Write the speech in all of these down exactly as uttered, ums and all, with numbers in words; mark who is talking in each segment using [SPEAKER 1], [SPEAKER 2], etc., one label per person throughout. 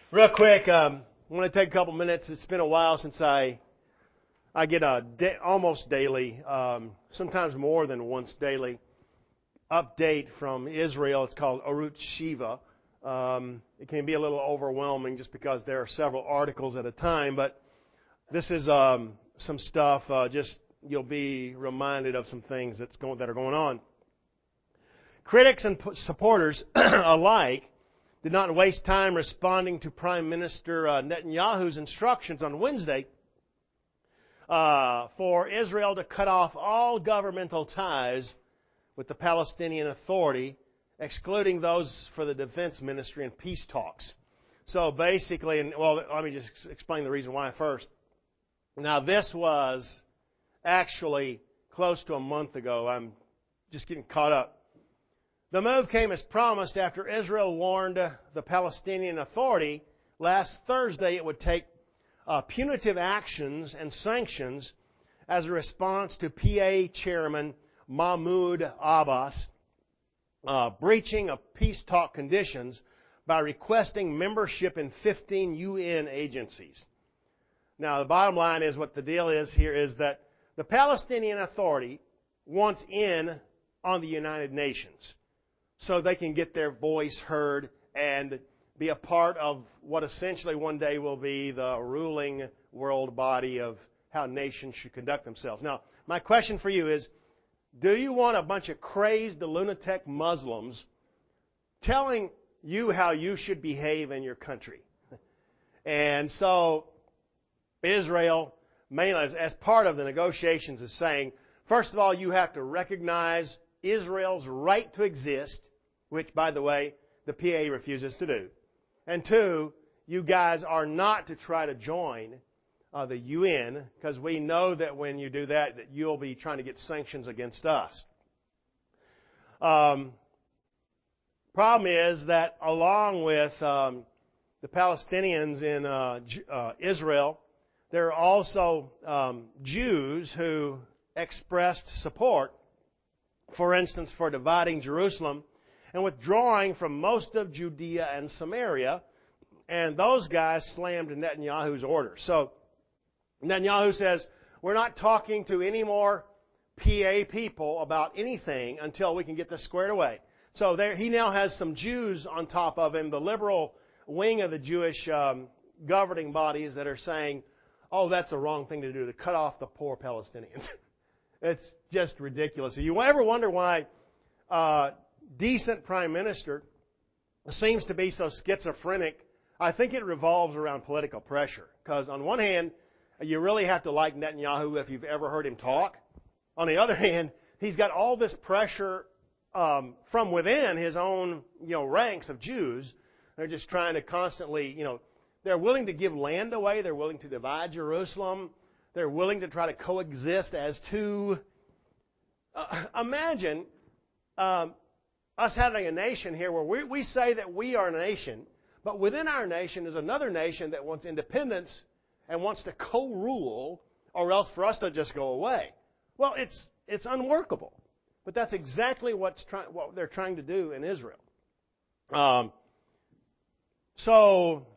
[SPEAKER 1] Real quick, um, I want to take a couple minutes. It's been a while since I I get a da- almost daily, um, sometimes more than once daily, update from Israel. It's called Arutz Shiva. Um, it can be a little overwhelming just because there are several articles at a time, but this is um, some stuff. Uh, just you'll be reminded of some things that's going that are going on. Critics and supporters alike did not waste time responding to Prime Minister uh, Netanyahu's instructions on Wednesday uh, for Israel to cut off all governmental ties with the Palestinian Authority, excluding those for the defense ministry and peace talks. So basically, and well, let me just explain the reason why first. Now, this was actually close to a month ago. I'm just getting caught up. The move came as promised after Israel warned the Palestinian Authority last Thursday it would take uh, punitive actions and sanctions as a response to P A Chairman Mahmoud Abbas uh, breaching of peace talk conditions by requesting membership in fifteen U N agencies. Now, the bottom line is what the deal is here is that the Palestinian Authority wants in on the United Nations, so they can get their voice heard and be a part of what essentially one day will be the ruling world body of how nations should conduct themselves. Now, my question for you is, do you want a bunch of crazed lunatic Muslims telling you how you should behave in your country? And so Israel, mainly as, as part of the negotiations, is saying, first of all, you have to recognize Israel's right to exist, which, by the way, the P A refuses to do. And two, you guys are not to try to join uh, the U N, because we know that when you do that, that you'll be trying to get sanctions against us. Um, problem is that along with um, the Palestinians in uh, uh, Israel, there are also um, Jews who expressed support, for instance, for dividing Jerusalem and withdrawing from most of Judea and Samaria, and those guys slammed Netanyahu's order. So Netanyahu says, we're not talking to any more P A people about anything until we can get this squared away. So there, he now has some Jews on top of him, the liberal wing of the Jewish um, governing bodies that are saying, oh, that's the wrong thing to do, to cut off the poor Palestinians. It's just ridiculous. You ever wonder why uh, decent prime minister seems to be so schizophrenic? I think it revolves around political pressure. Because on one hand, you really have to like Netanyahu if you've ever heard him talk. On the other hand, he's got all this pressure um, from within his own, you know, ranks of Jews. They're just trying to constantly, you know, they're willing to give land away. They're willing to divide Jerusalem. They're willing to try to coexist as two. Uh, imagine um, us having a nation here where we, we say that we are a nation, but within our nation is another nation that wants independence and wants to co-rule, or else for us to just go away. Well, it's it's unworkable. But that's exactly what's try, what they're trying to do in Israel. Um, so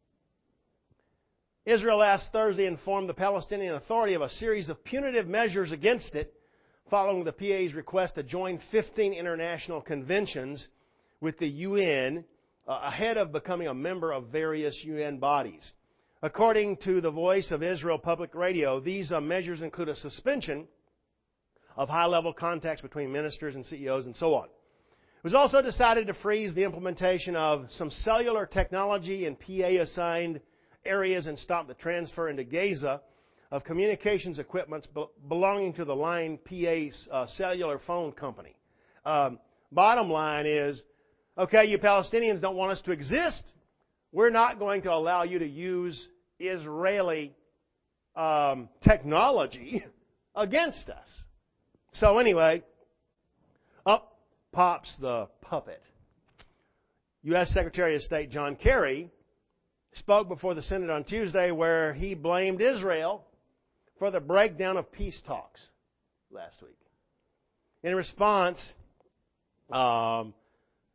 [SPEAKER 1] Israel last Thursday informed the Palestinian Authority of a series of punitive measures against it following the P A's request to join fifteen international conventions with the U N uh, ahead of becoming a member of various U N bodies. According to the Voice of Israel Public Radio, these uh, measures include a suspension of high-level contacts between ministers and C E Os and so on. It was also decided to freeze the implementation of some cellular technology in P A-assigned areas and stop the transfer into Gaza of communications equipment belonging to the Line P A's uh, cellular phone company. Um, bottom line is, okay, you Palestinians don't want us to exist. We're not going to allow you to use Israeli um, technology against us. So anyway, up pops the puppet. U S Secretary of State John Kerry spoke before the Senate on Tuesday where he blamed Israel for the breakdown of peace talks last week. In response, um,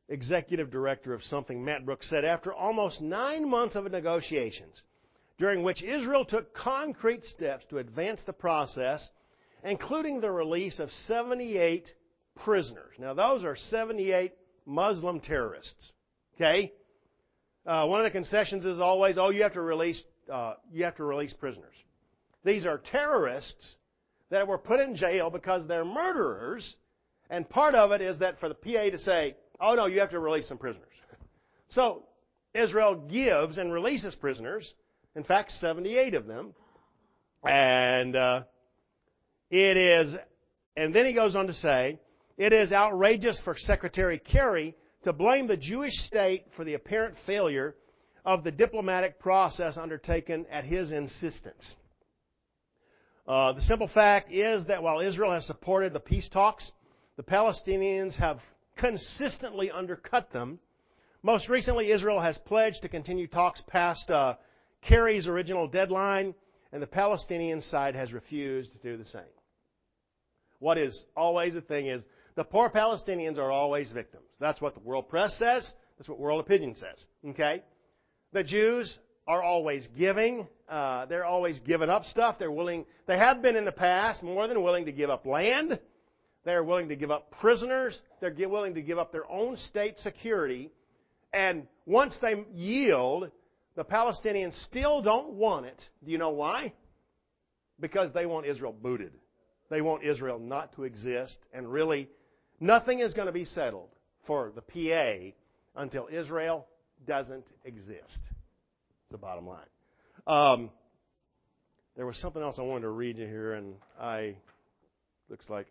[SPEAKER 1] executive director of something, Matt Brooks, said, after almost nine months of negotiations, during which Israel took concrete steps to advance the process, including the release of seventy-eight prisoners. Now, those are seventy-eight Muslim terrorists. Okay? Uh, one of the concessions is always, oh, you have to release, uh, you have to release prisoners. These are terrorists that were put in jail because they're murderers, and part of it is that for the P A to say, oh, no, you have to release some prisoners. So Israel gives and releases prisoners, in fact, seventy-eight of them, and uh, it is, and then he goes on to say, it is outrageous for Secretary Kerry to blame the Jewish state for the apparent failure of the diplomatic process undertaken at his insistence. Uh, the simple fact is that while Israel has supported the peace talks, the Palestinians have consistently undercut them. Most recently, Israel has pledged to continue talks past uh, Kerry's original deadline, and the Palestinian side has refused to do the same. What is always the thing is, the poor Palestinians are always victims. That's what the world press says. That's what world opinion says. Okay? The Jews are always giving. Uh, they're always giving up stuff. They're willing. They have been in the past more than willing to give up land. They're willing to give up prisoners. They're willing to give up their own state security. And once they yield, the Palestinians still don't want it. Do you know why? Because they want Israel booted. They want Israel not to exist, and really, nothing is going to be settled for the P A until Israel doesn't exist. That's the bottom line. Um, there was something else I wanted to read you here, and I looks like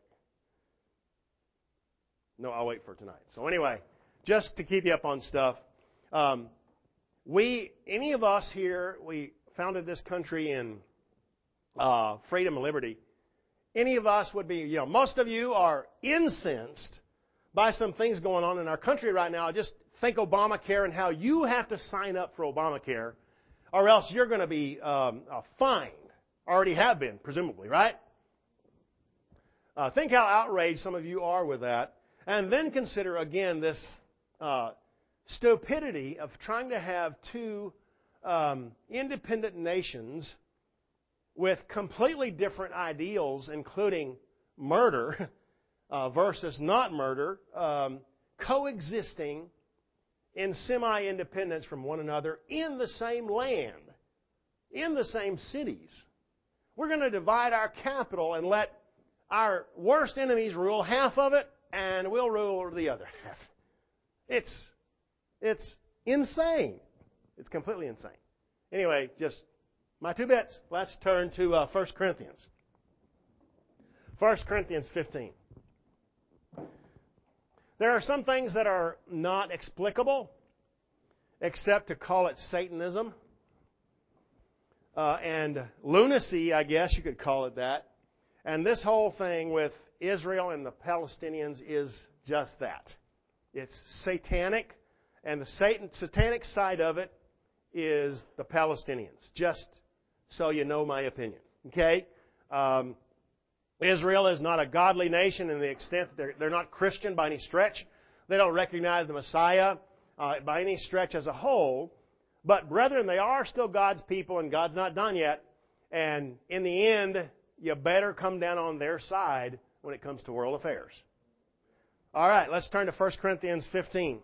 [SPEAKER 1] no, I'll wait for tonight. So anyway, just to keep you up on stuff, um, we any of us here, we founded this country in uh, freedom and liberty. Any of us would be, you know, most of you are incensed by some things going on in our country right now. Just think Obamacare and how you have to sign up for Obamacare, or else you're going to be um, uh, fined. Already have been, presumably, right? Uh, think how outraged some of you are with that. And then consider, again, this uh, stupidity of trying to have two um, independent nations with completely different ideals, including murder uh, versus not murder, um, coexisting in semi-independence from one another in the same land, in the same cities. We're going to divide our capital and let our worst enemies rule half of it, and we'll rule the other half. It's, it's insane. It's completely insane. Anyway, just my two bits. Let's turn to uh, First Corinthians. First Corinthians fifteen. There are some things that are not explicable, except to call it Satanism. Uh, and lunacy, I guess you could call it that. And this whole thing with Israel and the Palestinians is just that. It's satanic, and the Satan, satanic side of it is the Palestinians. Just so you know my opinion. Okay? Um, Israel is not a godly nation in the extent that they're, they're not Christian by any stretch. They don't recognize the Messiah uh, by any stretch as a whole. But brethren, they are still God's people, and God's not done yet. And in the end, you better come down on their side when it comes to world affairs. All right, let's turn to First Corinthians fifteen.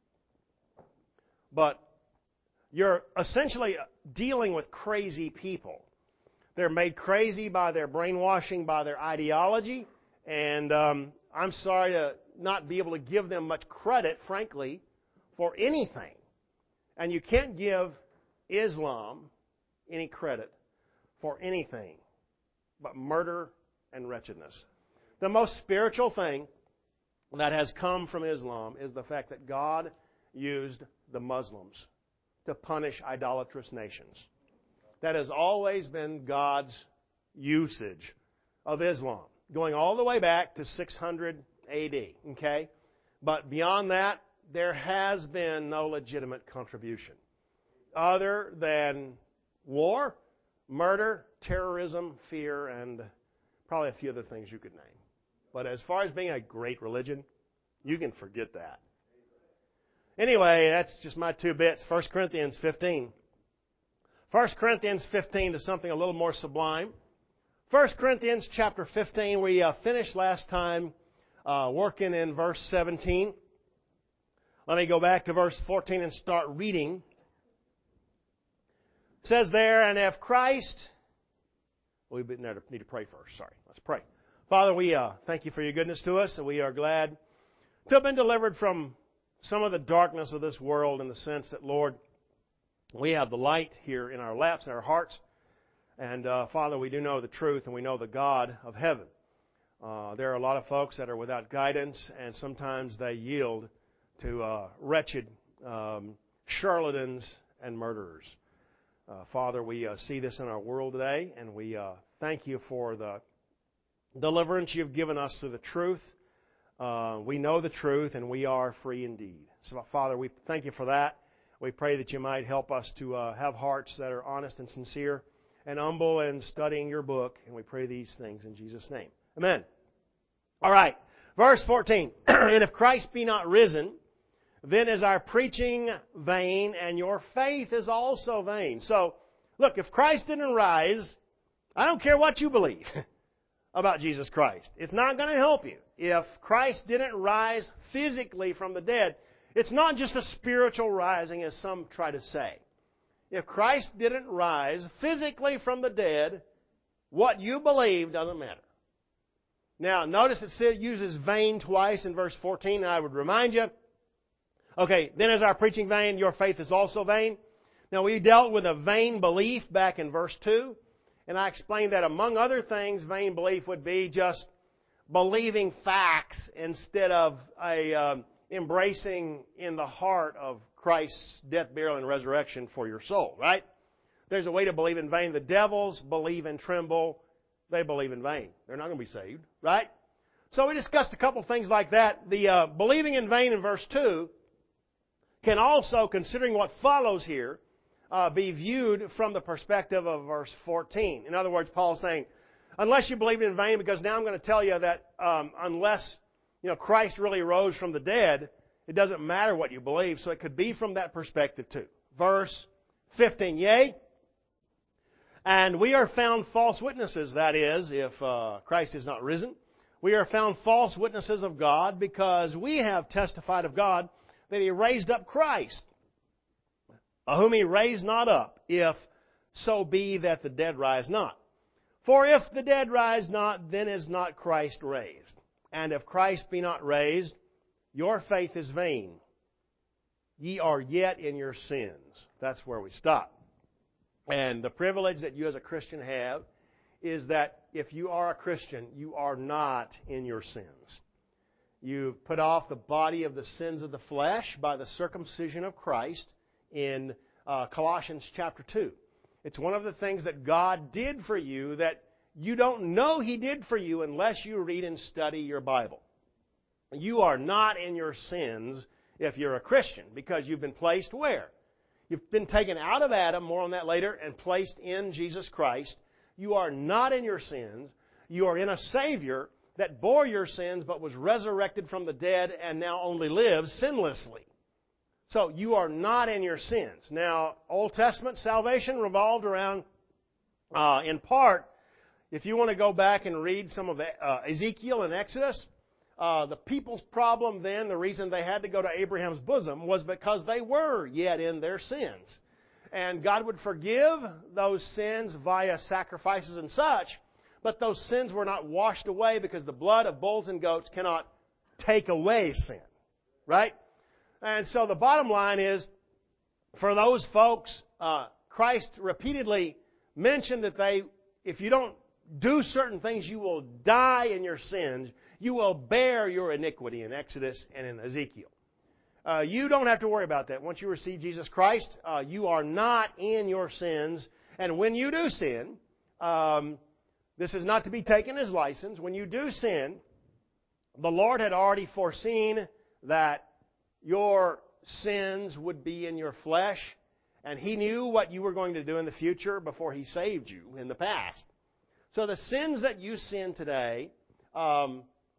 [SPEAKER 1] But you're essentially dealing with crazy people. They're made crazy by their brainwashing, by their ideology, and um, I'm sorry to not be able to give them much credit, frankly, for anything. And you can't give Islam any credit for anything but murder and wretchedness. The most spiritual thing that has come from Islam is the fact that God used the Muslims to punish idolatrous nations. That has always been God's usage of Islam, going all the way back to six hundred A D, okay? But beyond that, there has been no legitimate contribution other than war, murder, terrorism, fear, and probably a few other things you could name. But as far as being a great religion, you can forget that. Anyway, that's just my two bits. First Corinthians fifteen. First Corinthians fifteen to something a little more sublime. First Corinthians chapter fifteen, we uh, finished last time uh, working in verse seventeen. Let me go back to verse fourteen and start reading. It says there, and if Christ... We need to pray first. Sorry. Let's pray. Father, we uh, thank you for your goodness to us, and we are glad to have been delivered from some of the darkness of this world in the sense that, Lord, we have the light here in our laps and our hearts. And, uh, Father, we do know the truth and we know the God of heaven. Uh, there are a lot of folks that are without guidance, and sometimes they yield to uh, wretched um, charlatans and murderers. Uh, Father, we uh, see this in our world today, and we uh, thank you for the deliverance you've given us through the truth. Uh, we know the truth, and we are free indeed. So, Father, we thank you for that. We pray that you might help us to uh, have hearts that are honest and sincere and humble in studying your book. And we pray these things in Jesus' name. Amen. All right. Verse fourteen. And if Christ be not risen, then is our preaching vain, and your faith is also vain. So, look, if Christ didn't rise, I don't care what you believe about Jesus Christ. It's not going to help you. If Christ didn't rise physically from the dead, it's not just a spiritual rising as some try to say. If Christ didn't rise physically from the dead, what you believe doesn't matter. Now, notice it uses vain twice in verse fourteen, and I would remind you, okay, then is our preaching vain, your faith is also vain. Now, we dealt with a vain belief back in verse two, and I explained that among other things, vain belief would be just believing facts instead of a um, embracing in the heart of Christ's death, burial, and resurrection for your soul, right? There's a way to believe in vain. The devils believe and tremble. They believe in vain. They're not going to be saved, right? So we discussed a couple things like that. The uh, believing in vain in verse two can also, considering what follows here, uh, be viewed from the perspective of verse fourteen. In other words, Paul's saying, unless you believe in vain, because now I'm going to tell you that um, unless you know Christ really rose from the dead, it doesn't matter what you believe. So it could be from that perspective too. Verse fifteen, yea, and we are found false witnesses, that is, if uh, Christ is not risen. We are found false witnesses of God, because we have testified of God that He raised up Christ, whom He raised not up, if so be that the dead rise not. For if the dead rise not, then is not Christ raised. And if Christ be not raised, your faith is vain. Ye are yet in your sins. That's where we stop. And the privilege that you as a Christian have is that if you are a Christian, you are not in your sins. You've put off the body of the sins of the flesh by the circumcision of Christ in uh, Colossians chapter two. It's one of the things that God did for you that you don't know He did for you unless you read and study your Bible. You are not in your sins if you're a Christian, because you've been placed where? You've been taken out of Adam, more on that later, and placed in Jesus Christ. You are not in your sins. You are in a Savior that bore your sins but was resurrected from the dead and now only lives sinlessly. So you are not in your sins. Now, Old Testament salvation revolved around, uh, in part, if you want to go back and read some of uh, Ezekiel and Exodus, uh, the people's problem then, the reason they had to go to Abraham's bosom, was because they were yet in their sins. And God would forgive those sins via sacrifices and such, but those sins were not washed away because the blood of bulls and goats cannot take away sin. Right? And so the bottom line is, for those folks, uh, Christ repeatedly mentioned that they, if you don't do certain things, you will die in your sins. You will bear your iniquity in Exodus and in Ezekiel. Uh, you don't have to worry about that. Once you receive Jesus Christ, uh, you are not in your sins. And when you do sin, um, this is not to be taken as license. When you do sin, the Lord had already foreseen that your sins would be in your flesh, and He knew what you were going to do in the future before He saved you in the past. So the sins that you sin today um,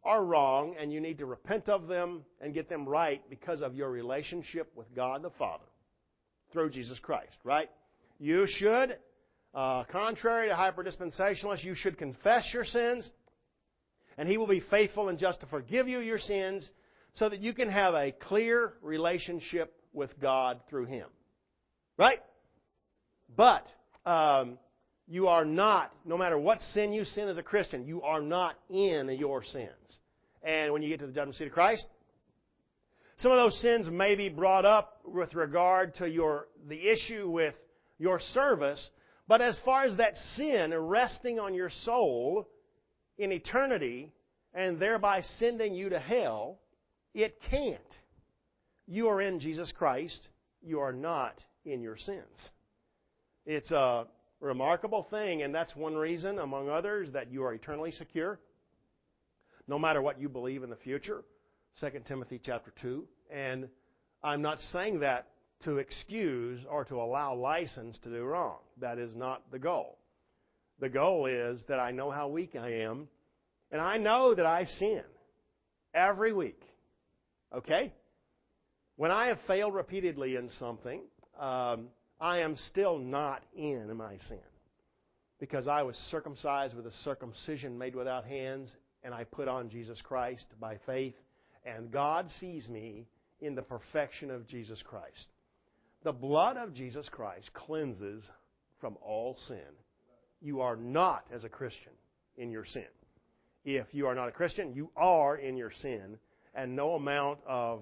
[SPEAKER 1] are wrong, and you need to repent of them and get them right because of your relationship with God the Father through Jesus Christ, right? You should, uh, contrary to hyperdispensationalists, you should confess your sins, and He will be faithful and just to forgive you your sins so that you can have a clear relationship with God through Him. Right? But um, you are not, no matter what sin you sin as a Christian, you are not in your sins. And when you get to the judgment seat of Christ, some of those sins may be brought up with regard to your the issue with your service, but as far as that sin resting on your soul in eternity and thereby sending you to hell, it can't. You are in Jesus Christ. You are not in your sins. It's a remarkable thing, and that's one reason, among others, that you are eternally secure, no matter what you believe in the future. Second Timothy chapter two. And I'm not saying that to excuse or to allow license to do wrong. That is not the goal. The goal is that I know how weak I am, and I know that I sin every week. Okay? When I have failed repeatedly in something, um, I am still not in my sin. Because I was circumcised with a circumcision made without hands, and I put on Jesus Christ by faith, and God sees me in the perfection of Jesus Christ. The blood of Jesus Christ cleanses from all sin. You are not, as a Christian, in your sin. If you are not a Christian, you are in your sin, and no amount of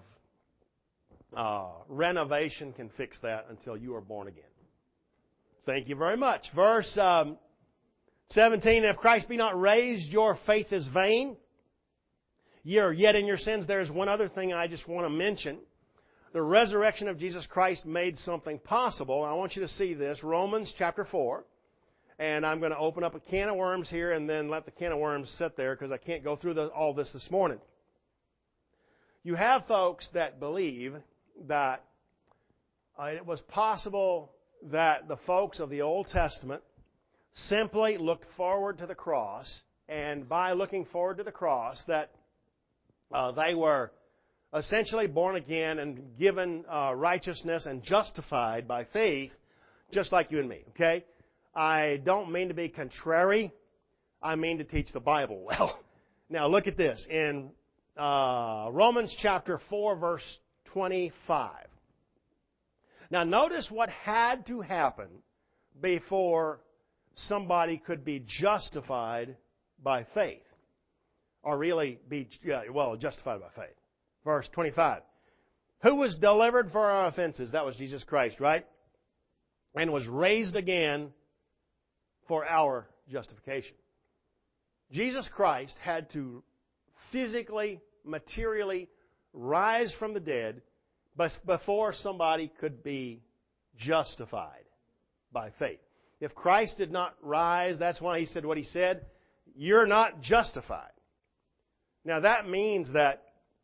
[SPEAKER 1] uh, renovation can fix that until you are born again. Thank you very much. Verse um, seventeen, if Christ be not raised, your faith is vain. Ye are yet in your sins. There's one other thing I just want to mention. The resurrection of Jesus Christ made something possible. I want you to see this. Romans chapter four. And I'm going to open up a can of worms here and then let the can of worms sit there because I can't go through the, all this this morning. You have folks that believe that uh, it was possible that the folks of the Old Testament simply looked forward to the cross, and by looking forward to the cross, that uh, they were essentially born again and given uh, righteousness and justified by faith, just like you and me, okay? I don't mean to be contrary. I mean to teach the Bible well. Now look at this. In uh, Romans chapter four, verse twenty-five. Now notice what had to happen before somebody could be justified by faith. Or really be, well, justified by faith. Verse twenty-five. Who was delivered for our offenses? That was Jesus Christ, right? And was raised again for our justification. Jesus Christ had to physically, materially rise from the dead before somebody could be justified by faith. If Christ did not rise, that's why He said what He said, you're not justified. Now that means that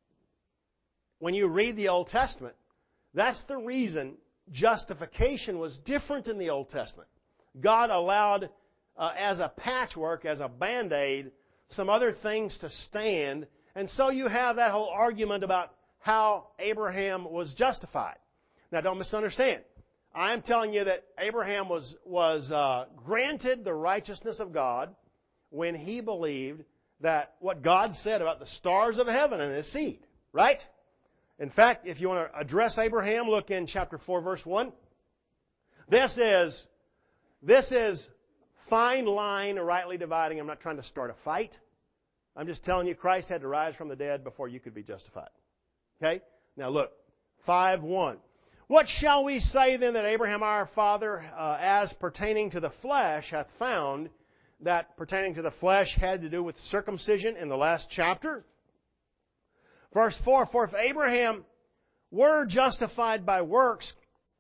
[SPEAKER 1] when you read the Old Testament, that's the reason justification was different in the Old Testament. God allowed, uh, as a patchwork, as a Band-Aid, some other things to stand. And so you have that whole argument about how Abraham was justified. Now, don't misunderstand. I'm telling you that Abraham was, was uh, granted the righteousness of God when he believed that what God said about the stars of heaven and his seed. Right? In fact, if you want to address Abraham, look in chapter four, verse one. This is... This is fine line rightly dividing. I'm not trying to start a fight. I'm just telling you Christ had to rise from the dead before you could be justified. Okay? Now look, five one. What shall we say then that Abraham our father, uh, as pertaining to the flesh, hath found? That pertaining to the flesh had to do with circumcision in the last chapter. Verse four, for if Abraham were justified by works,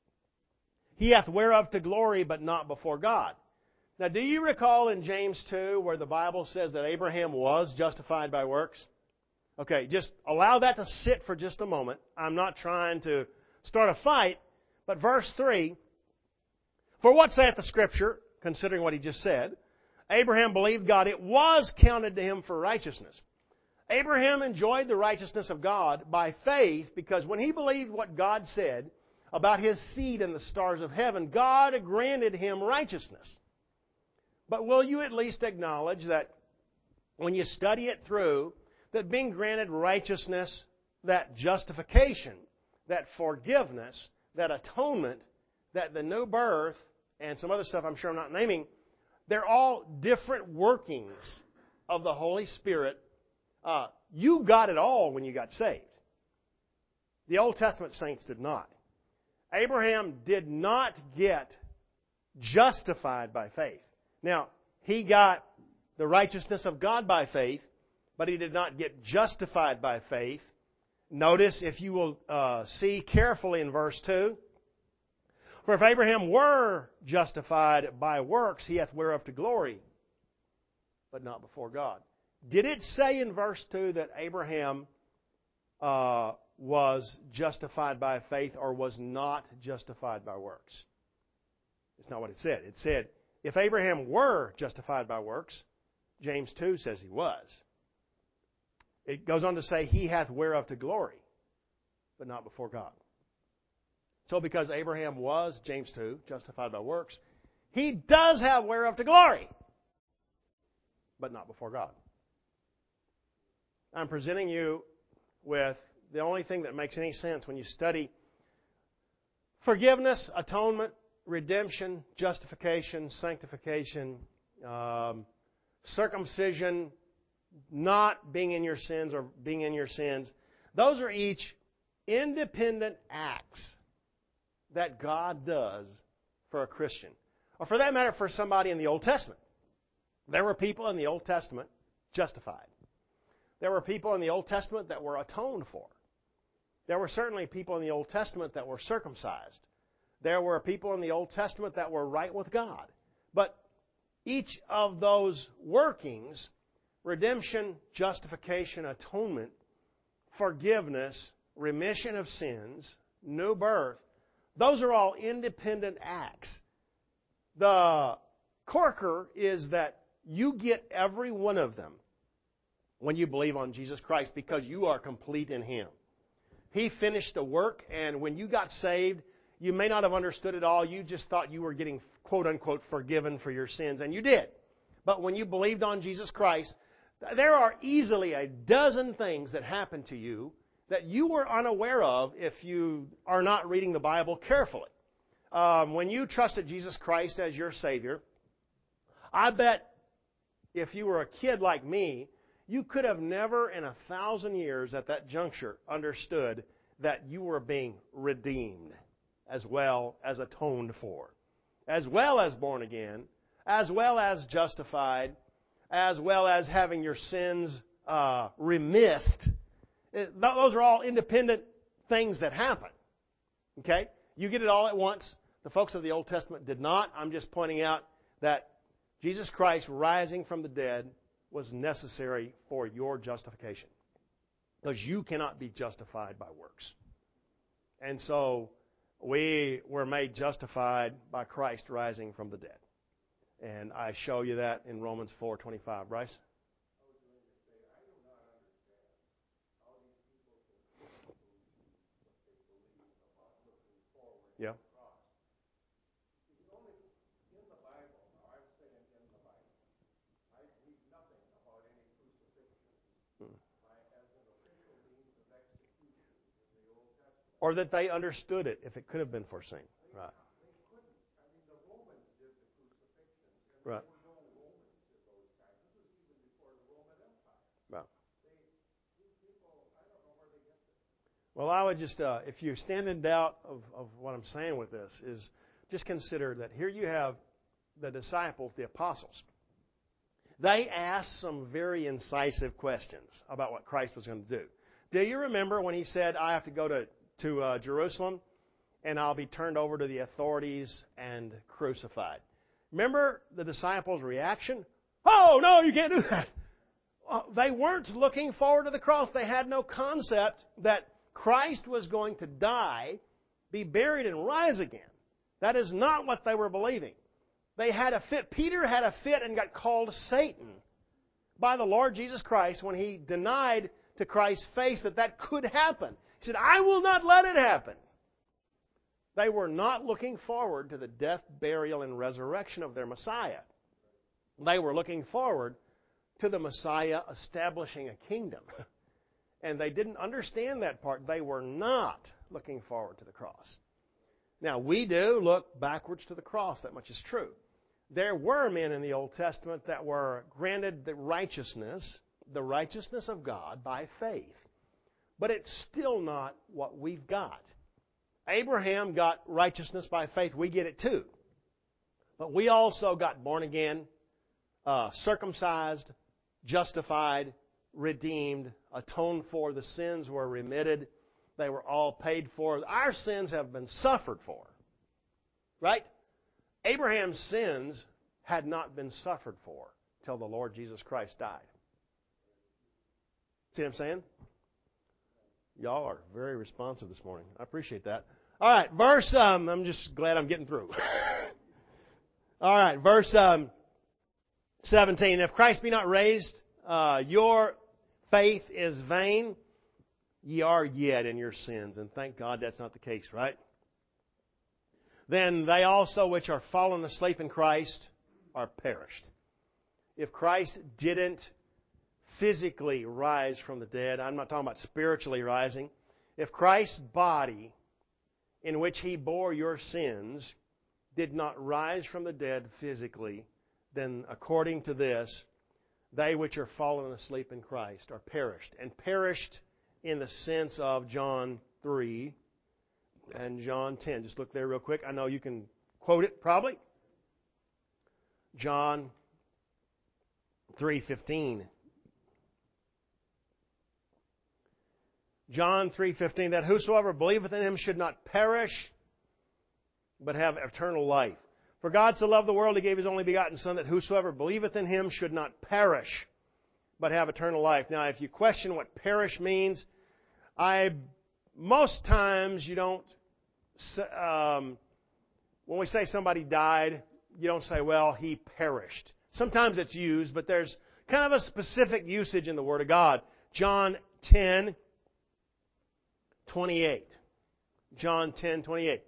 [SPEAKER 1] he hath whereof to glory, but not before God. Now, do you recall in James two where the Bible says that Abraham was justified by works? Okay, just allow that to sit for just a moment. I'm not trying to start a fight, but verse three, for what saith the Scripture, considering what he just said, Abraham believed God, it was counted to him for righteousness. Abraham enjoyed the righteousness of God by faith because when he believed what God said about his seed and the stars of heaven, God granted him righteousness. But will you at least acknowledge that when you study it through, that being granted righteousness, that justification, that forgiveness, that atonement, that the new birth, and some other stuff I'm sure I'm not naming, they're all different workings of the Holy Spirit. Uh, you got it all when you got saved. The Old Testament saints did not. Abraham did not get justified by faith. Now, he got the righteousness of God by faith, but he did not get justified by faith. Notice, if you will uh, see carefully in verse two, for if Abraham were justified by works, he hath whereof to glory, but not before God. Did it say in verse two that Abraham uh, was justified by faith or was not justified by works? It's not what it said. It said, if Abraham were justified by works, James two says he was. It goes on to say, he hath whereof to glory, but not before God. So because Abraham was, James two, justified by works, he does have whereof to glory, but not before God. I'm presenting you with the only thing that makes any sense when you study forgiveness, atonement, redemption, justification, sanctification, um, circumcision, not being in your sins or being in your sins. Those are each independent acts that God does for a Christian. Or for that matter, for somebody in the Old Testament. There were people in the Old Testament justified. There were people in the Old Testament that were atoned for. There were certainly people in the Old Testament that were circumcised. There were people in the Old Testament that were right with God. But each of those workings, redemption, justification, atonement, forgiveness, remission of sins, new birth, those are all independent acts. The corker is that you get every one of them when you believe on Jesus Christ because you are complete in Him. He finished the work, and when you got saved, you may not have understood it all. You just thought you were getting, quote-unquote, forgiven for your sins, and you did. But when you believed on Jesus Christ, there are easily a dozen things that happened to you that you were unaware of if you are not reading the Bible carefully. Um, when you trusted Jesus Christ as your Savior, I bet if you were a kid like me, you could have never in a thousand years at that juncture understood that you were being redeemed as well as atoned for, as well as born again, as well as justified, as well as having your sins uh, remissed. Those are all independent things that happen. Okay? You get it all at once. The folks of the Old Testament did not. I'm just pointing out that Jesus Christ rising from the dead was necessary for your justification. Because you cannot be justified by works. And so we were made justified by Christ rising from the dead. And I show you that in Romans four twenty-five. Bryce? Yeah. Or that they understood it if it could have been foreseen. Right. Right. Right. Well, I would just, uh, if you stand in doubt of, of what I'm saying with this, is just consider that here you have the disciples, the apostles. They asked some very incisive questions about what Christ was going to do. Do you remember when He said, I have to go to to uh, Jerusalem, and I'll be turned over to the authorities and crucified? Remember the disciples' reaction? Oh, no, you can't do that. Uh, they weren't looking forward to the cross. They had no concept that Christ was going to die, be buried, and rise again. That is not what they were believing. They had a fit. Peter had a fit and got called Satan by the Lord Jesus Christ when He denied to Christ's face that that could happen. He said, I will not let it happen. They were not looking forward to the death, burial, and resurrection of their Messiah. They were looking forward to the Messiah establishing a kingdom. And they didn't understand that part. They were not looking forward to the cross. Now, we do look backwards to the cross. That much is true. There were men in the Old Testament that were granted the righteousness, the righteousness of God by faith. But it's still not what we've got. Abraham got righteousness by faith. We get it too. But we also got born again, uh, circumcised, justified, redeemed, atoned for. The sins were remitted. They were all paid for. Our sins have been suffered for. Right? Abraham's sins had not been suffered for till the Lord Jesus Christ died. See what I'm saying? Y'all are very responsive this morning. I appreciate that. All right, verse, um, I'm just glad I'm getting through. All right, verse um, seventeen. If Christ be not raised, uh, your faith is vain. Ye are yet in your sins. And thank God that's not the case, right? Then they also which are fallen asleep in Christ are perished. If Christ didn't physically rise from the dead, I'm not talking about spiritually rising. If Christ's body, in which He bore your sins, did not rise from the dead physically, then according to this, they which are fallen asleep in Christ are perished. And perished in the sense of John three and John ten. Just look there real quick. I know you can quote it probably. John three fifteen. John three fifteen, that whosoever believeth in Him should not perish, but have eternal life. For God so loved the world, He gave His only begotten Son, that whosoever believeth in Him should not perish, but have eternal life. Now, if you question what perish means, I most times you don't, um, when we say somebody died, you don't say, well, he perished. Sometimes it's used, but there's kind of a specific usage in the Word of God. John ten twenty-eight. John ten twenty-eight.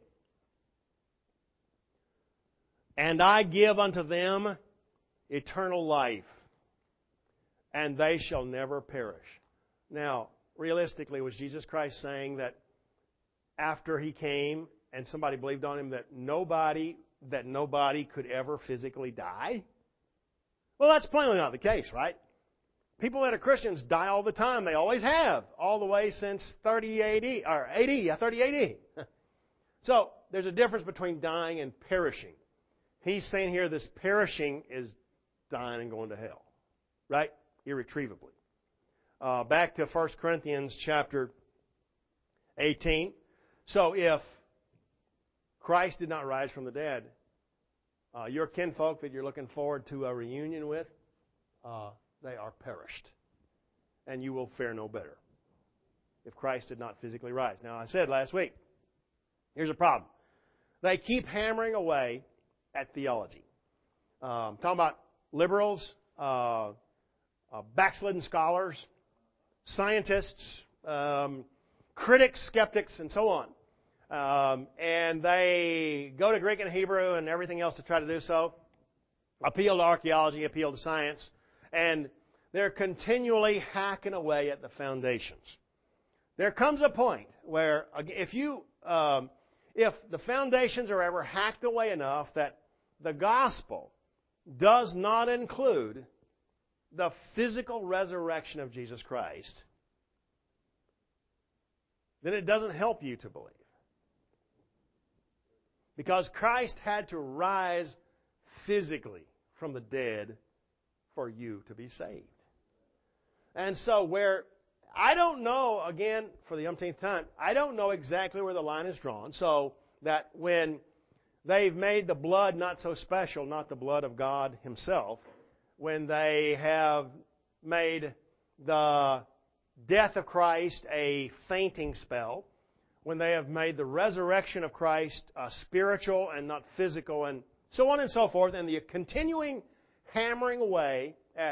[SPEAKER 1] And I give unto them eternal life, and they shall never perish. Now, realistically, was Jesus Christ saying that after He came and somebody believed on Him that nobody that nobody could ever physically die? Well, that's plainly not the case, right? People that are Christians die all the time. They always have, all the way since thirty A D or A D, yeah, thirty A D. So there's a difference between dying and perishing. He's saying here this perishing is dying and going to hell, right? Irretrievably. Uh, back to First Corinthians chapter eighteen. So if Christ did not rise from the dead, uh, your kinfolk that you're looking forward to a reunion with, uh, they are perished. And you will fare no better if Christ did not physically rise. Now, I said last week, here's a problem. They keep hammering away at theology. Um, talking about liberals, uh, uh, backslidden scholars, scientists, um, critics, skeptics, and so on. Um, and they go to Greek and Hebrew and everything else to try to do so. Appeal to archaeology, appeal to science. And they're continually hacking away at the foundations. There comes a point where if you, um, if the foundations are ever hacked away enough that the gospel does not include the physical resurrection of Jesus Christ, then it doesn't help you to believe. Because Christ had to rise physically from the dead for you to be saved. And so where, I don't know, again, for the umpteenth time, I don't know exactly where the line is drawn. So that when they've made the blood not so special, not the blood of God Himself, when they have made the death of Christ a fainting spell, when they have made the resurrection of Christ uh, spiritual and not physical, and so on and so forth, and the continuing hammering away at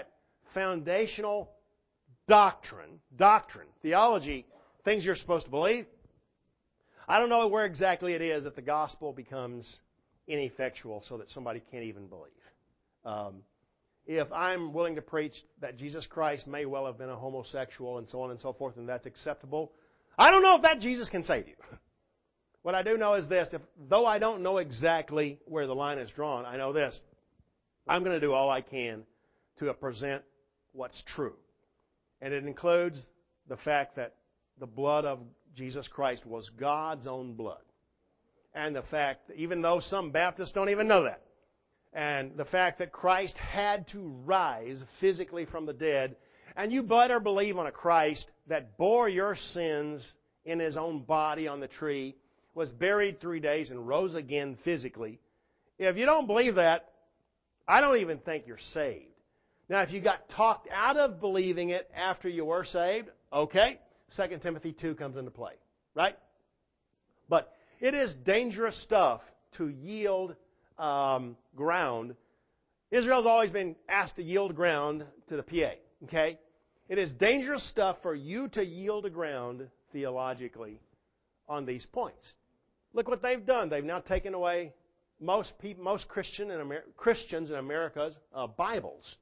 [SPEAKER 1] foundational doctrine, doctrine, theology, things you're supposed to believe. I don't know where exactly it is that the gospel becomes ineffectual so that somebody can't even believe. Um, if I'm willing to preach that Jesus Christ may well have been a homosexual and so on and so forth, and that's acceptable, I don't know if that Jesus can save you. What I do know is this: if, though I don't know exactly where the line is drawn, I know this: I'm going to do all I can to present what's true. And it includes the fact that the blood of Jesus Christ was God's own blood. And the fact that even though some Baptists don't even know that, and the fact that Christ had to rise physically from the dead, and you better believe on a Christ that bore your sins in His own body on the tree, was buried three days, and rose again physically. If you don't believe that, I don't even think you're saved. Now, if you got talked out of believing it after you were saved, okay, Second Timothy two comes into play, right? But it is dangerous stuff to yield um, ground. Israel's always been asked to yield ground to the P A, okay? It is dangerous stuff for you to yield ground theologically on these points. Look what they've done. They've now taken away most people, most Christian in Amer- Christians in America's uh, Bibles.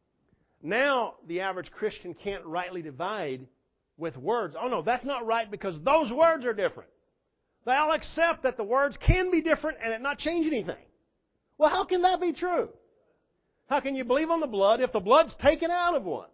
[SPEAKER 1] Now the average Christian can't rightly divide with words. Oh no, that's not right because those words are different. They'll accept that the words can be different and it not change anything. Well, how can that be true? How can you believe on the blood if the blood's taken out of one?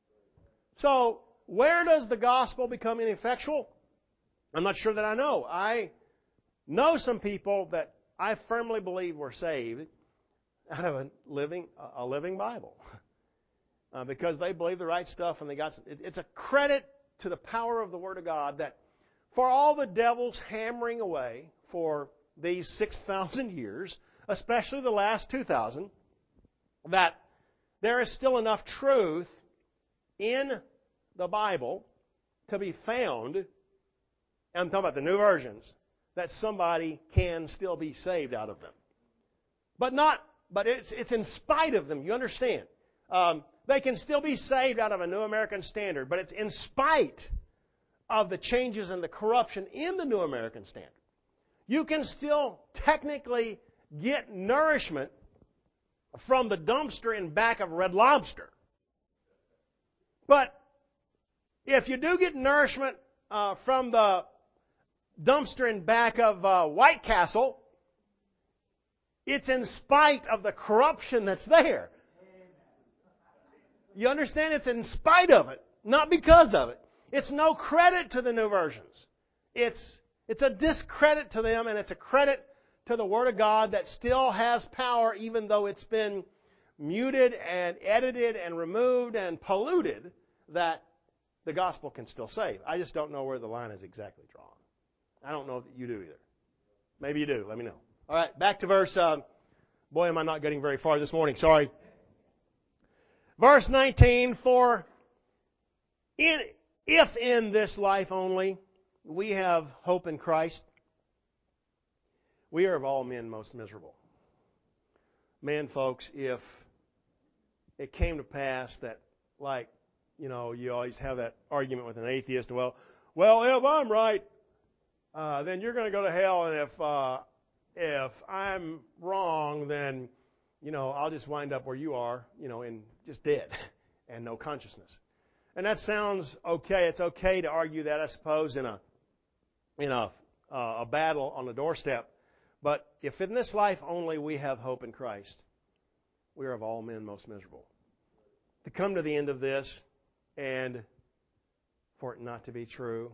[SPEAKER 1] So, where does the gospel become ineffectual? I'm not sure that I know. I know some people that I firmly believe were saved out of a living, a living Bible. Uh, because they believe the right stuff and they got... It, it's a credit to the power of the Word of God that for all the devil's hammering away for these six thousand years, especially the last two thousand, that there is still enough truth in the Bible to be found, and I'm talking about the new versions, that somebody can still be saved out of them. But not, but it's it's in spite of them, you understand. Um, they can still be saved out of a New American Standard, but it's in spite of the changes and the corruption in the New American Standard. You can still technically get nourishment from the dumpster in back of Red Lobster. But if you do get nourishment uh, from the dumpster in back of uh, White Castle, it's in spite of the corruption that's there. You understand? It's in spite of it, not because of it. It's no credit to the new versions. It's, it's a discredit to them, and it's a credit to the Word of God that still has power even though it's been muted and edited and removed and polluted, that the gospel can still save. I just don't know where the line is exactly drawn. I don't know that you do either. Maybe you do. Let me know. All right, back to verse... Uh, boy, am I not getting very far this morning. Sorry. Verse nineteen, for in, if in this life only we have hope in Christ, we are of all men most miserable. Man, folks, if it came to pass that, like, you know, you always have that argument with an atheist, well, well, if I'm right, uh, then you're going to go to hell, and if uh, if I'm wrong, then, you know, I'll just wind up where you are, you know, and just dead and no consciousness. And that sounds okay. It's okay to argue that, I suppose, in a in a uh, a battle on the doorstep. But if in this life only we have hope in Christ, we are of all men most miserable. To come to the end of this and for it not to be true,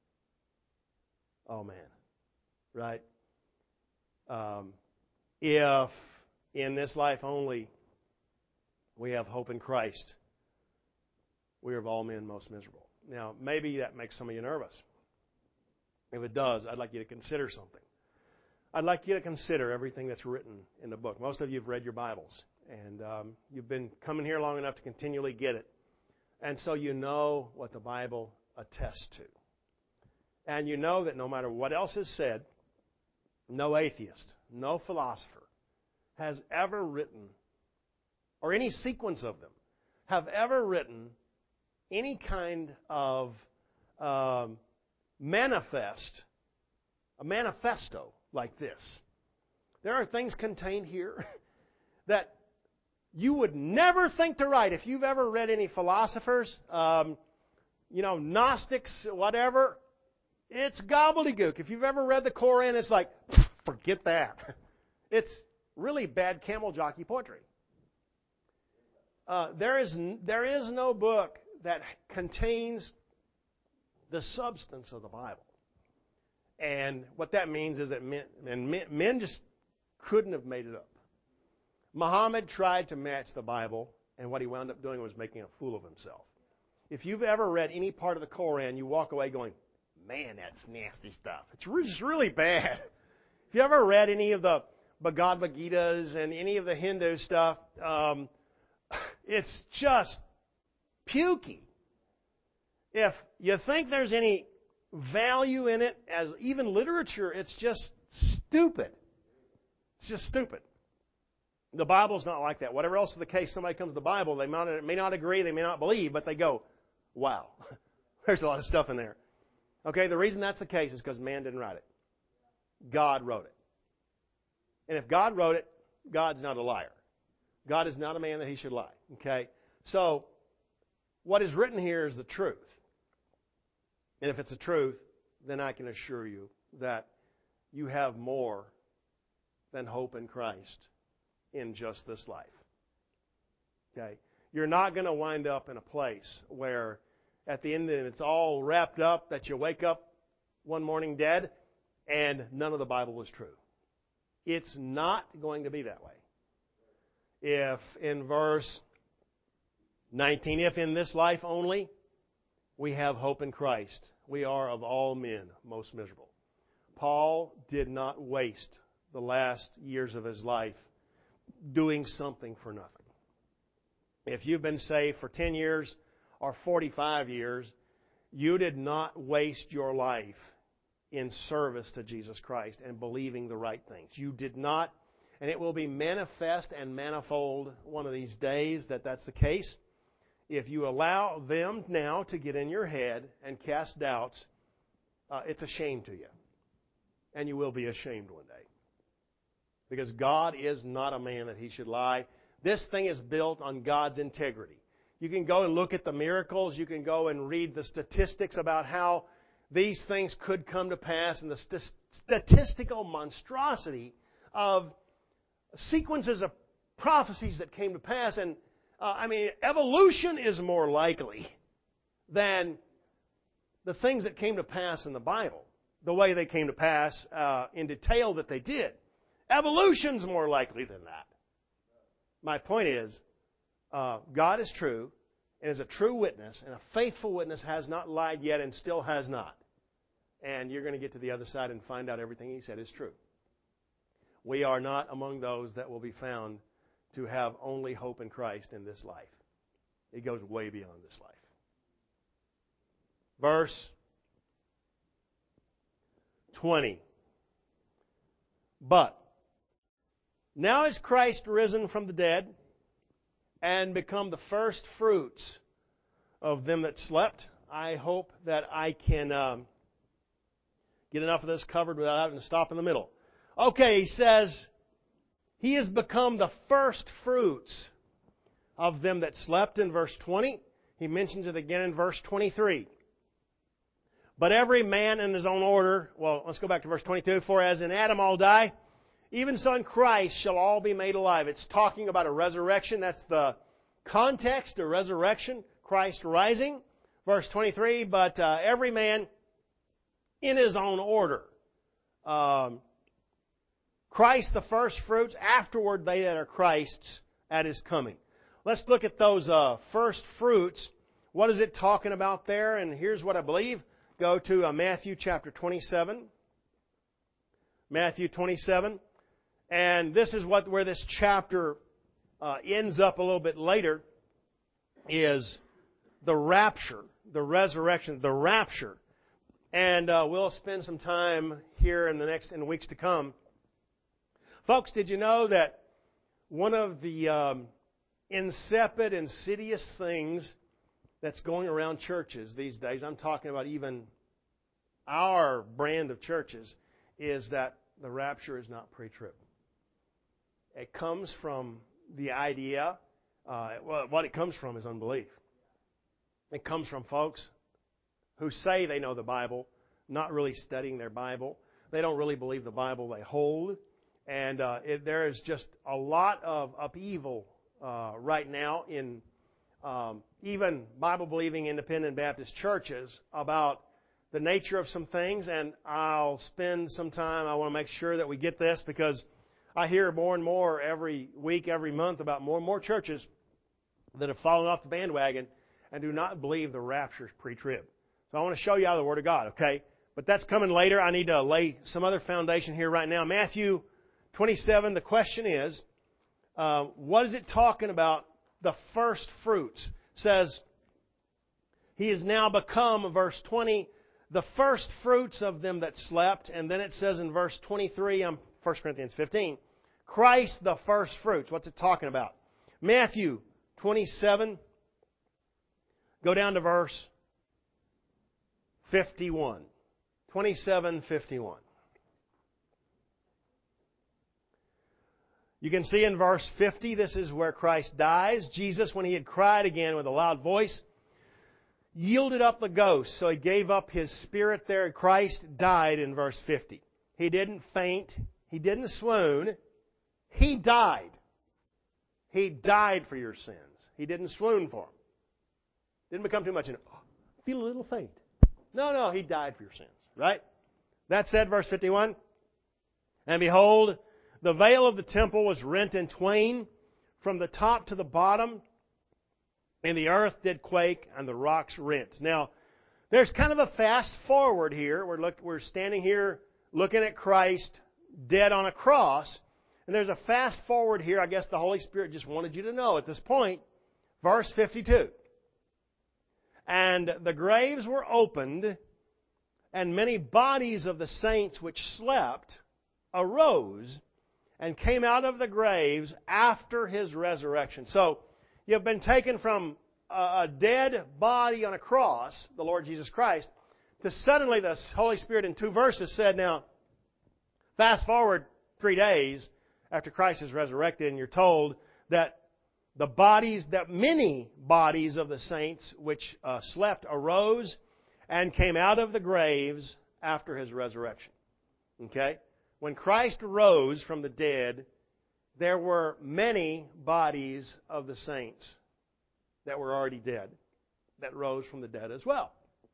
[SPEAKER 1] oh man, right? Um, if in this life only we have hope in Christ, we are of all men most miserable. Now, maybe that makes some of you nervous. If it does, I'd like you to consider something. I'd like you to consider everything that's written in the book. Most of you have read your Bibles, and um, you've been coming here long enough to continually get it. And so you know what the Bible attests to. And you know that no matter what else is said, no atheist, no philosopher has ever written, or any sequence of them, have ever written any kind of um, manifest, a manifesto like this. There are things contained here that you would never think to write. If you've ever read any philosophers, um, you know, Gnostics, whatever, it's gobbledygook. If you've ever read the Koran, it's like, forget that. It's really bad camel jockey poetry. Uh, there is there is no book that contains the substance of the Bible. And what that means is that men, and men, men just couldn't have made it up. Muhammad tried to match the Bible, and what he wound up doing was making a fool of himself. If you've ever read any part of the Koran, you walk away going, man, that's nasty stuff. It's just really bad. If you ever read any of the Bhagavad Gitas and any of the Hindu stuff, um, it's just pukey. If you think there's any value in it as even literature, it's just stupid. It's just stupid. The Bible's not like that. Whatever else is the case, somebody comes to the Bible, they may not agree, they may not believe, but they go, wow, there's a lot of stuff in there. Okay, the reason that's the case is because man didn't write it. God wrote it. And if God wrote it, God's not a liar. God is not a man that he should lie. Okay? So, what is written here is the truth. And if it's the truth, then I can assure you that you have more than hope in Christ in just this life. Okay? You're not going to wind up in a place where at the end it's all wrapped up, that you wake up one morning dead and none of the Bible was true. It's not going to be that way. If in verse nineteen, if in this life only we have hope in Christ, we are of all men most miserable. Paul did not waste the last years of his life doing something for nothing. If you've been saved for ten years or forty-five years, you did not waste your life in service to Jesus Christ and believing the right things. You did not, and it will be manifest and manifold one of these days that that's the case. If you allow them now to get in your head and cast doubts, uh, it's a shame to you. And you will be ashamed one day. Because God is not a man that he should lie. This thing is built on God's integrity. You can go and look at the miracles. You can go and read the statistics about how these things could come to pass and the st- statistical monstrosity of sequences of prophecies that came to pass. And, uh, I mean, evolution is more likely than the things that came to pass in the Bible, the way they came to pass uh, in detail that they did. Evolution's more likely than that. My point is, uh, God is true and is a true witness, and a faithful witness has not lied yet and still has not. And you're going to get to the other side and find out everything he said is true. We are not among those that will be found to have only hope in Christ in this life. It goes way beyond this life. Verse twenty. But now is Christ risen from the dead and become the first fruits of them that slept. I hope that I can um, get enough of this covered without having to stop in the middle. Okay, he says, he has become the first fruits of them that slept in verse twenty. He mentions it again in verse twenty-three. But every man in his own order, well, let's go back to verse twenty-two. For as in Adam all die, even so in Christ shall all be made alive. It's talking about a resurrection. That's the context, a resurrection, Christ rising. Verse twenty-three, but uh, every man in his own order. Um, Christ the first fruits, afterward they that are Christ's at his coming. Let's look at those uh, first fruits. What is it talking about there? And here's what I believe. Go to uh, Matthew chapter twenty-seven. Matthew twenty-seven. And this is what where this chapter uh, ends up a little bit later, is the rapture, the resurrection, the rapture. And uh, we'll spend some time here in the next in the weeks to come. Folks, did you know that one of the um, insipid, insidious things that's going around churches these days, I'm talking about even our brand of churches, is that the rapture is not pre-trib. It comes from the idea, uh, well, what it comes from is unbelief. It comes from folks who say they know the Bible, not really studying their Bible. They don't really believe the Bible they hold. And uh, it, there is just a lot of upheaval uh, right now in um, even Bible-believing independent Baptist churches about the nature of some things. And I'll spend some time, I want to make sure that we get this, because I hear more and more every week, every month about more and more churches that have fallen off the bandwagon and do not believe the rapture is pre-trib. So I want to show you out of the Word of God, okay? But that's coming later. I need to lay some other foundation here right now. Matthew twenty-seven, the question is, uh, what is it talking about? The first fruits. It says, He is now become, verse twenty, the first fruits of them that slept. And then it says in verse twenty-three, um, First Corinthians fifteen, Christ the first fruits. What's it talking about? Matthew twenty-seven, go down to verse fifty-one. twenty-seven fifty-one. You can see in verse fifty, this is where Christ dies. Jesus, when He had cried again with a loud voice, yielded up the ghost. So He gave up His spirit there. Christ died in verse fifty. He didn't faint. He didn't swoon. He died. He died for your sins. He didn't swoon for them. Didn't become too much in it. Oh, feel a little faint. No, no, He died for your sins. Right? That said, verse fifty-one, and behold, the veil of the temple was rent in twain from the top to the bottom, and the earth did quake, and the rocks rent. Now, there's kind of a fast forward here. We're look, we're standing here looking at Christ dead on a cross, and there's a fast forward here. I guess the Holy Spirit just wanted you to know at this point. Verse fifty-two. And the graves were opened, and many bodies of the saints which slept arose and came out of the graves after His resurrection. So, you've been taken from a dead body on a cross, the Lord Jesus Christ, to suddenly the Holy Spirit in two verses said, now, fast forward three days after Christ is resurrected, and you're told that the bodies, that many bodies of the saints which uh, slept arose and came out of the graves after His resurrection. Okay? When Christ rose from the dead, there were many bodies of the saints that were already dead that rose from the dead as well.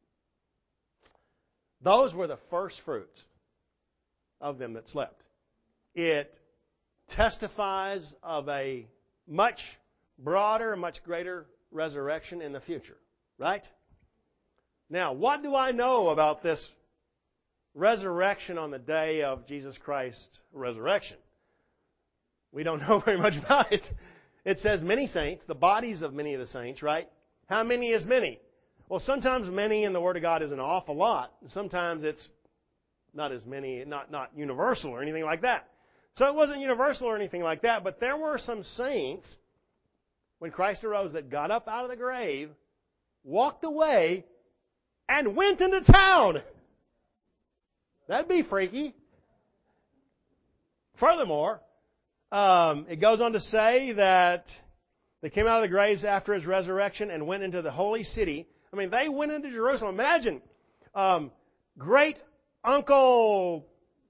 [SPEAKER 1] Those were the first fruits of them that slept. It testifies of a much broader, much greater resurrection in the future. Right? Now, what do I know about this resurrection on the day of Jesus Christ's resurrection? We don't know very much about it. It says many saints, the bodies of many of the saints, right? How many is many? Well, sometimes many in the Word of God is an awful lot. Sometimes it's not as many, not, not universal or anything like that. So it wasn't universal or anything like that, but there were some saints when Christ arose that got up out of the grave, walked away, and went into town. That'd be freaky. Furthermore, um, it goes on to say that they came out of the graves after His resurrection and went into the holy city. I mean, they went into Jerusalem. Imagine, um, great uncle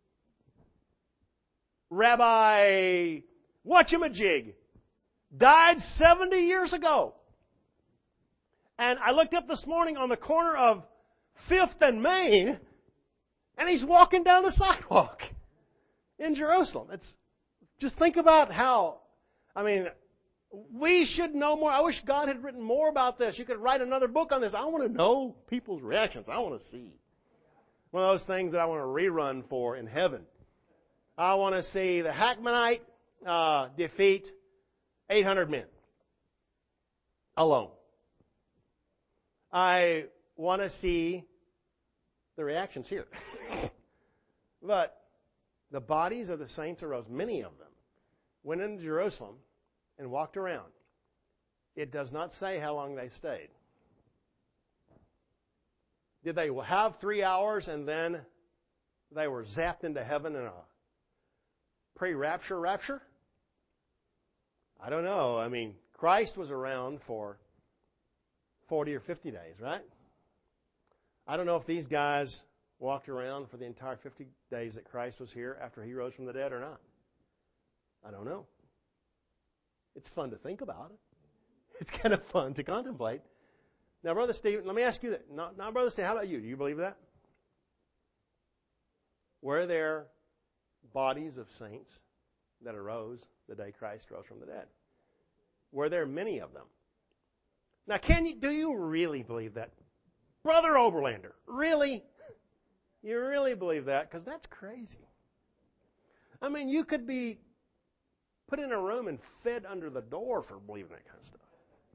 [SPEAKER 1] Rabbi Whatchamajig died seventy years ago. And I looked up this morning on the corner of Fifth and Main, and he's walking down the sidewalk in Jerusalem. It's just think about how, I mean, we should know more. I wish God had written more about this. You could write another book on this. I want to know people's reactions. I want to see. One of those things that I want to rerun for in heaven. I want to see the Hackmanite uh, defeat eight hundred men alone. I want to see the reactions here. But the bodies of the saints arose, many of them, went into Jerusalem and walked around. It does not say how long they stayed. Did they have three hours and then they were zapped into heaven in a pre-rapture rapture? I don't know. I mean, Christ was around for forty or fifty days, right? I don't know if these guys walked around for the entire fifty days that Christ was here after He rose from the dead or not. I don't know. It's fun to think about it. It's kind of fun to contemplate. Now, Brother Stephen, let me ask you that. Now, now, Brother Stephen, how about you? Do you believe that? Were there bodies of saints that arose the day Christ rose from the dead? Were there many of them? Now, can you, do you really believe that? Brother Oberlander, really? You really believe that? Because that's crazy. I mean, you could be put in a room and fed under the door for believing that kind of stuff.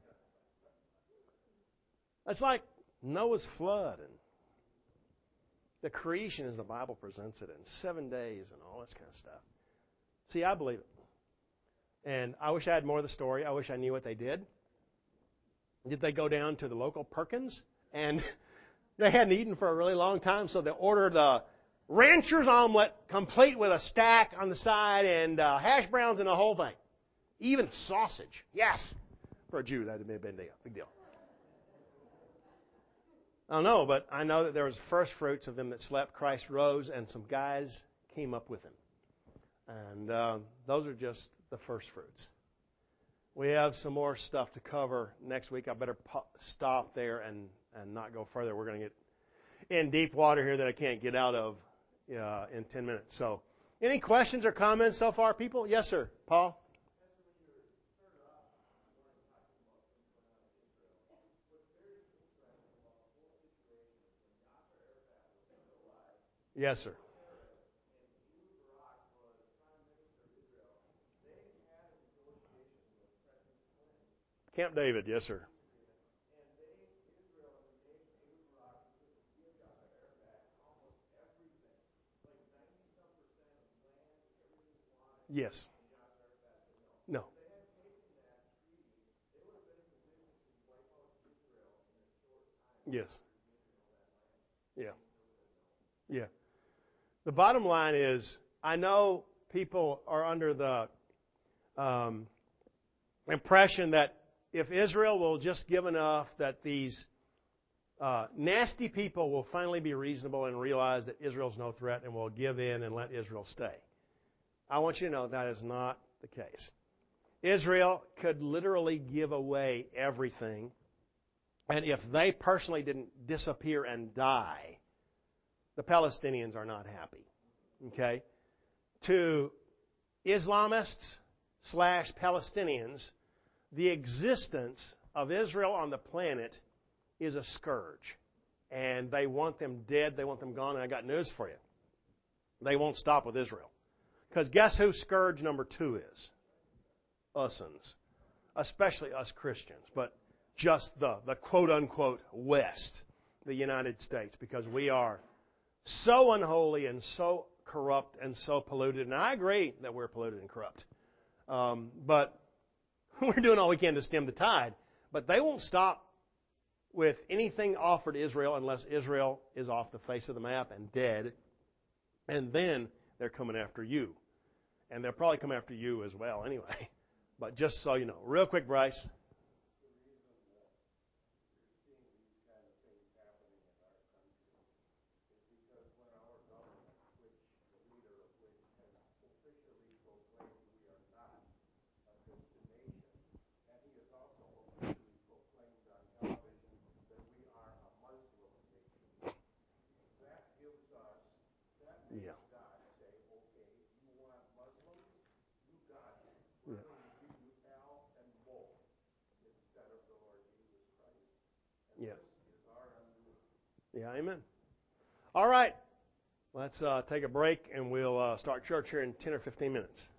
[SPEAKER 1] It's like Noah's flood and the creation as the Bible presents it in seven days and all this kind of stuff. See, I believe it. And I wish I had more of the story. I wish I knew what they did. Did they go down to the local Perkins? And they hadn't eaten for a really long time, so they ordered the rancher's omelet, complete with a stack on the side and uh, hash browns and the whole thing. Even sausage. Yes. For a Jew, that would be a big deal. Big deal. I don't know, but I know that there was first fruits of them that slept. Christ rose, and some guys came up with him. And uh, those are just the first fruits. We have some more stuff to cover next week. I better po- stop there and, and not go further. We're going to get in deep water here that I can't get out of uh, in ten minutes. So, any questions or comments so far, people? Yes, sir. Paul? Yes, sir. Camp David, yes, sir. Yes. No. Yes. Yeah. Yeah. The bottom line is, I know people are under the um, impression that if Israel will just give enough, that these uh, nasty people will finally be reasonable and realize that Israel's no threat and will give in and let Israel stay. I want you to know that is not the case. Israel could literally give away everything, and if they personally didn't disappear and die, the Palestinians are not happy. Okay? To Islamists slash Palestinians, the existence of Israel on the planet is a scourge. And they want them dead. They want them gone. And I got news for you. They won't stop with Israel. Because guess who scourge number two is? Us'uns. Especially us Christians. But just the, the quote-unquote West, the United States. Because we are so unholy and so corrupt and so polluted. And I agree that we're polluted and corrupt. Um, but we're doing all we can to stem the tide. But they won't stop with anything offered to Israel unless Israel is off the face of the map and dead. And then they're coming after you. And they'll probably come after you as well anyway. But just so you know. Real quick, Bryce. Yeah. Yeah. Yeah, amen. All right. Let's uh, take a break, and we'll uh, start church here in ten or fifteen minutes.